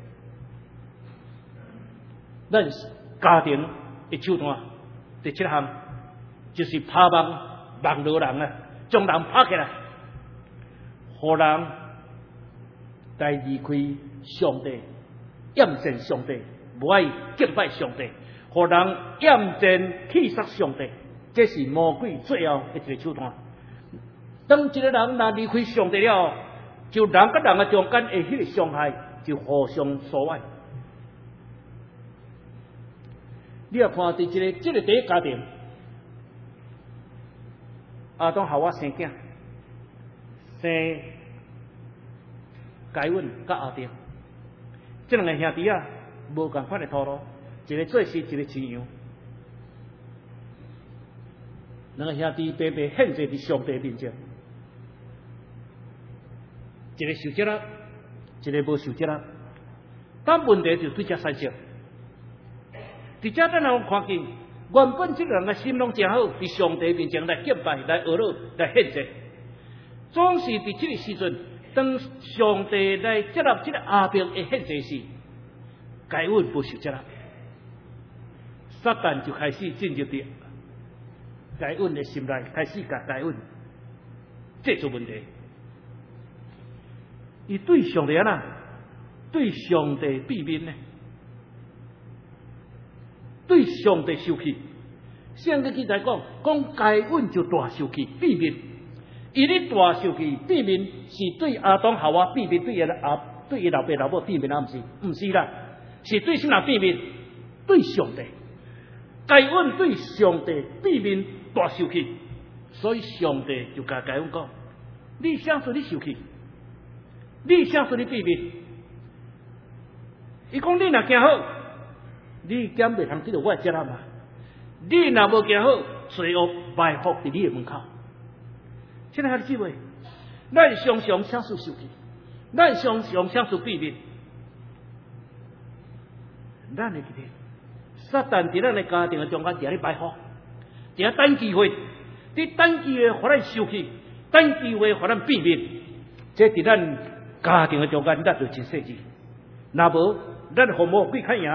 咱家庭的手段。第七项就是拍网网络人啊，将人拍起来，互人来离开上帝，厌憎上帝，无爱敬拜上帝，互人厌憎气杀上帝，这是魔鬼最后的一个手段。当一个人若离开上帝了，就人甲人的中间的迄个伤害就互相疏远。你要看伫一个这个第一家庭，亚当夏娃生囝，生该阮甲阿丁，这两个兄弟啊，无共款的套路，一个做事，一个饲羊。两个兄弟白白献祭伫上帝面前，一个受责任，一个无受责任。但问题就对这产生。伫遮咱有看见，原本这个人的心拢真好，伫上帝面前来敬拜、来学乐、来献祭。总是伫这个时阵，当上帝来接纳这个阿伯的献祭时，该阮不受责任，撒旦就开始进入伫该阮的心内，开始甲该阮制造问题。伊对上帝啊，对上帝避免呢？对上帝生气，圣经记载讲，讲该阮就大生气，避免。伊咧大生气，避免是对亚当夏娃避免，对伊阿对伊老爸老母避免啊，毋是，毋是啦，是对谁人避免？对上帝。该阮对上帝避免大生气，所以上帝就甲该阮讲：你啥时你生气？你啥时你避免？伊讲你若行好。你减袂通得到我的责任嘛？你若无行好，罪恶埋伏伫你的门口。亲爱的姊妹，咱常常啥事受气，咱常常啥事避免。咱会记得，撒旦伫咱的家庭的中间伫咧埋伏，伫咧等机会，伫等机会互咱受气，等机会互咱避免。这伫咱家庭的中间，咱就真细致。若无，咱互魔鬼看赢。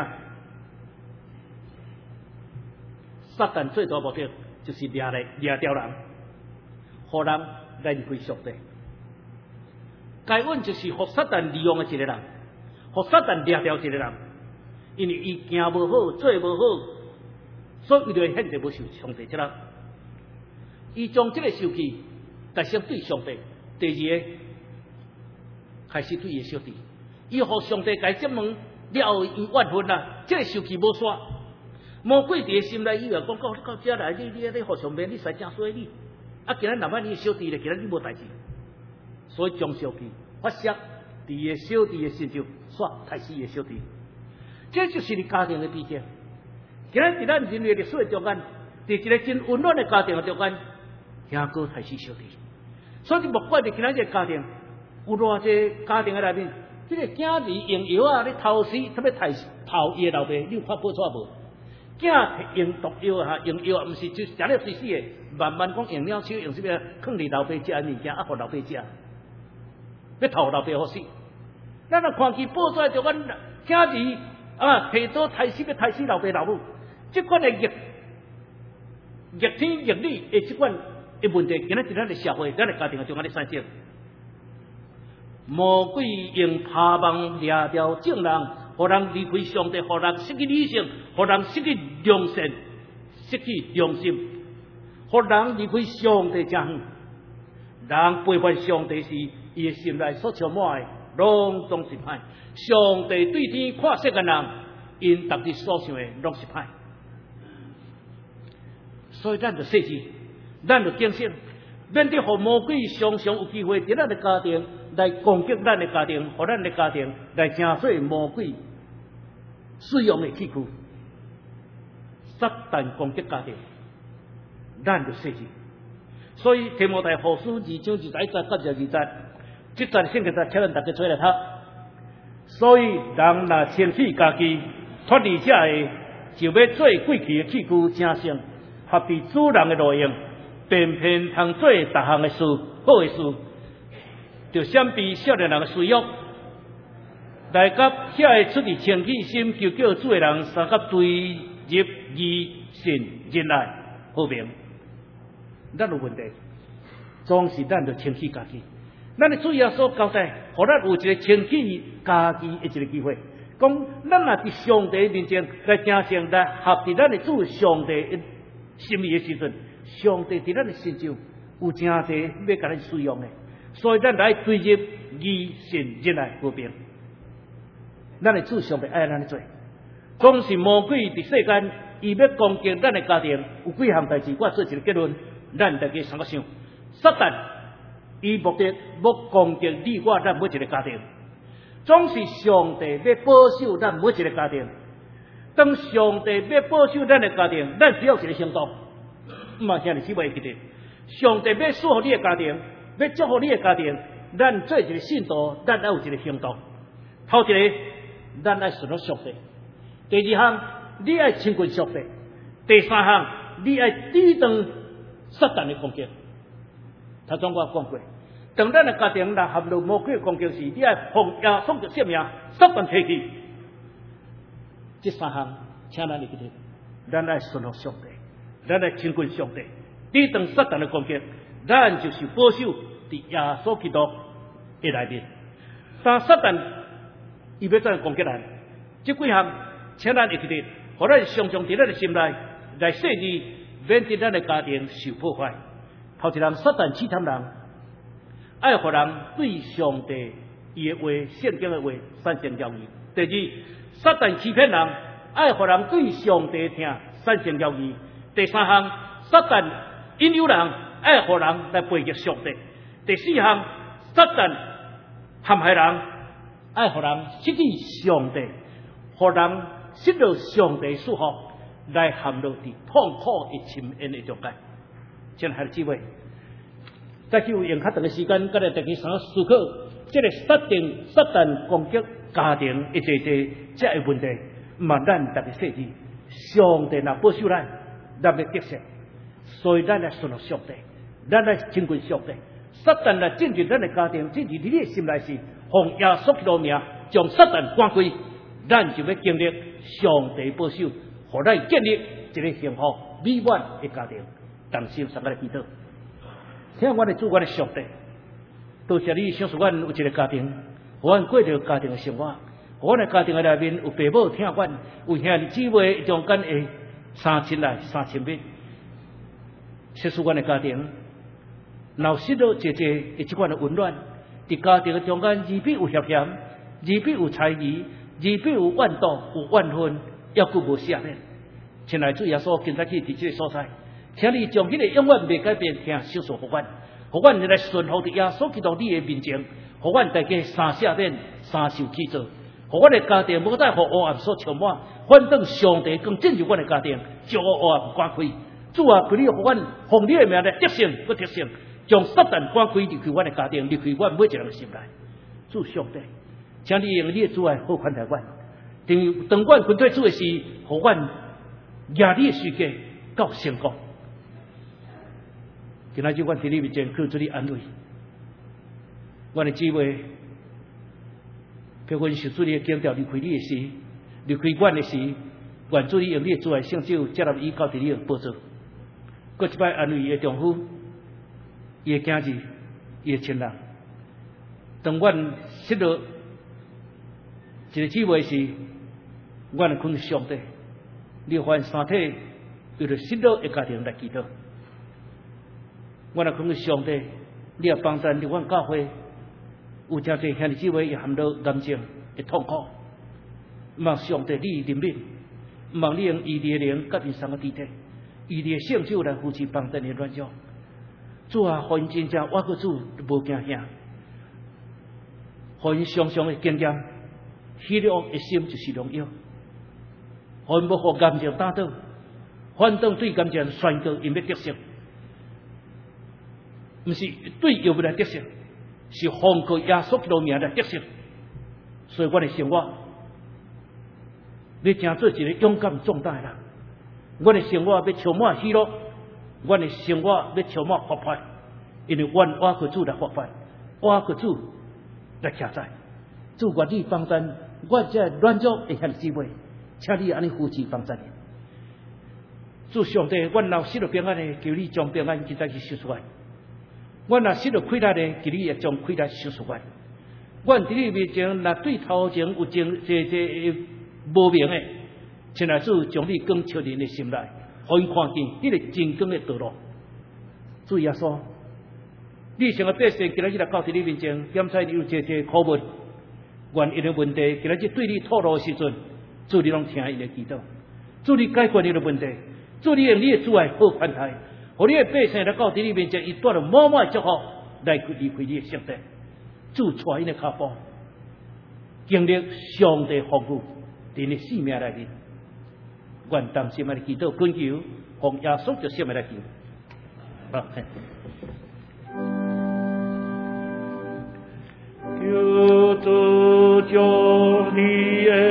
撒旦最大目的就是掠来掠掉人，互人来离开上帝。该阮就是互撒旦利用的一个人，互撒旦掠掉一个人，因为伊行无好，做无好，所以伊就会显得无受上帝责任。伊将这个受气，但先对上帝；第二个开始对伊小弟，伊互上帝该责问了后，伊怨恨啦，这个受气无煞。魔鬼伫心内以为讲到到遮来，你你你互上面你使正衰你，啊！今日哪怕你小弟咧，今日你无代志，所以将小弟发泄伫个小弟的身上，煞害死个小弟。这就是你家庭的弊症。今日伫咱人类历史中间，伫一个真温暖的家庭中间，兄哥害死小弟。所以莫怪伫今日这个家庭，有偌济家庭的内面，这个囝儿用药啊，咧偷死，特别太偷伊的老爸，你有看报纸无？囝用毒药哈，用药毋是就食了死死的，慢慢讲用了手用什么，放伫老爸食的物件，啊，互老爸食，要偷老爸好死。咱若看见报纸就讲囝儿啊，提刀杀死要杀死老爸老母，即款的逆逆天逆理的即款的问题，今仔日咱的社会、咱的家庭中间咧产生。魔鬼用拍网掠掉正人。互人离开上帝，互人失去理性，互人失去良心，失去良心，互人离开上帝正远。人背叛上帝时，伊的心内所充满的，拢总是歹。上帝对天看世间人，因逐日所想的拢是歹。所以咱就细致，咱就警醒，免得互魔鬼常常有机会伫咱的家庭来攻击咱的家庭，互咱的家庭来成做魔鬼使用的器具。 撒旦攻击家庭，咱就设计。所以提摩太后书二章二十一节到二十二节，这段圣经节，请咱大家做来读。所以人若清洗家己，脱离这个，就要做过去的器具，正成合伫主人的路用，便便通做逐项的事，好的事，就闪避少年人的私欲，来甲遐个出于清气心求救主的人，三甲对入义信仁爱和平。咱有问题，总是咱就清洗家己。咱的主耶稣交代，互咱有一个清洗家己的一个机会。讲咱若伫上帝面前来真正来合伫咱的主上帝的心意的时阵，上帝伫咱的心上有真侪要甲咱使用的，所以咱来追入义信仁爱和平。咱的主上帝爱咱做，总是魔鬼伫世间，伊要攻击咱的家庭，有几项代志，我做一个结论。咱大家三个想，撒旦伊目的要攻击你我咱每一个家庭，总是上帝要保守咱每一个家庭。当上帝要保守咱的家庭，咱只要一个行动，唔嘛兄弟姊妹记得，上帝要祝福你的家庭，要祝福你的家庭，咱做一个信徒，咱要有一个行动。头一个，咱爱顺服上帝；第二项，你爱亲近上帝；第三项，你爱抵挡撒旦的攻击。头先我讲过，当咱的家庭若陷入魔鬼的攻击时，你爱奉耶稣的性命，撒旦提起。这三项，请咱记得，咱爱顺服上帝，咱爱亲近上帝，抵挡撒旦的攻击，咱就是保守伫耶稣基督的内面。但撒旦伊要怎样攻击咱？这几项，请咱会记得，互咱常常伫咱的心内来设立，免得咱的家庭受破坏。头一人，撒旦试探人，爱互人对上帝伊的话、圣经的话产生怀疑。第二，撒旦欺骗人，爱互人对上帝听产生怀疑。第三项，撒旦引诱人，爱互人来背逆上帝。第四项，撒旦陷害人，爱互人失去上帝，互人失落上帝祝福，来陷入伫痛苦的深渊的中间。亲爱的姊妹，再就用较长的时间，甲你大家三思考，这个撒定撒旦攻击家庭一个个这个问题，嘛咱大家设置，上帝若保守咱，咱要得胜，所以咱来顺服上帝，咱来亲近上帝。撒旦来进入咱的家庭，进入你的心内时，奉耶稣基督名将撒旦赶开，咱就要经历上帝保守，互咱建立一个幸福美满的家庭。同心三个来祈祷，请我的主，我的上帝，多谢你赏赐阮有一个家庭，互阮过着家庭的生活，互阮的家庭的内面有父母疼阮，有兄弟姊妹中间的三亲爱、三亲密，赐赐阮的家庭，若失落姐姐的这款的温暖，伫家庭的中间，二必有协嫌，二必有猜疑，二必有怨妒，有怨恨，抑佫无赦免。亲爱的主耶稣，今早起伫这个所在。请你将迄个永远未改变听小说互阮，互阮来顺服伫耶稣基督你的面前，互阮大家三赦免、三受起做，互阮的家庭无再互黑暗所充满，反正上帝更进入阮的家庭，将黑暗赶开。主啊，求你互阮奉你的名来得胜，不得胜，将撒旦赶开离开阮的家庭，离开阮每一个人的心内。主上帝，请你用你的主爱好款待阮，当当阮军队主的时，互阮压力的世界到成功。今仔日阮伫你面前求主你安慰，阮的姊妹，叫阮受主你的警调离开你的时，离开阮的时，愿主你用你的主来圣手接纳依靠伫你的宝座。搁一摆安慰伊的丈夫，伊的囝儿，伊的亲人。当阮失落一个姊妹时，阮会恳上帝，你发现三体为了失落的家庭来祈祷。我来恳求上帝，你也帮助你阮教会有真侪兄弟姊妹也陷入癌症的痛苦，望上帝你怜悯，望你用医治的灵甲因三个肢体，医治的圣手来扶持帮助的软弱。主啊，互因真正我个主无惊吓，互因常常的经验，喜乐的心就是荣耀，互因无互癌症打倒， 反动对感情宣告因要得胜，毋是对药物来得胜，是奉靠耶稣基督名来得胜。所以我的生活，要成做一个勇敢壮大的人。我的生活要充满喜乐，我的生活要充满活泼，因为我我个主来活泼，我个主来徛在。主愿你帮咱，我这软弱会向姊妹，请你安尼扶持帮咱。主上帝，我若失了平安的，求你将平安今仔日收出来；我若失了亏难的，求你也将亏难收出来。我伫你面前，若对头前有情这这无明的，请来主将你光照人的心内，互因看见你个真光的道路。主耶稣，你像个百姓今仔日来到伫你面前，检查你有这这拷问，愿因的问题今仔日对你透露的时阵，主你拢听因的祈祷，主你解决你的问题，主你用你的主爱好款待，互你的百姓来到伫你面前，伊带着满满的祝福来离开你的圣地。主带因的脚步，经历上帝服务，伫你生命内面，愿当心的祈祷恳求，奉耶稣就生命来求。好，求主将你的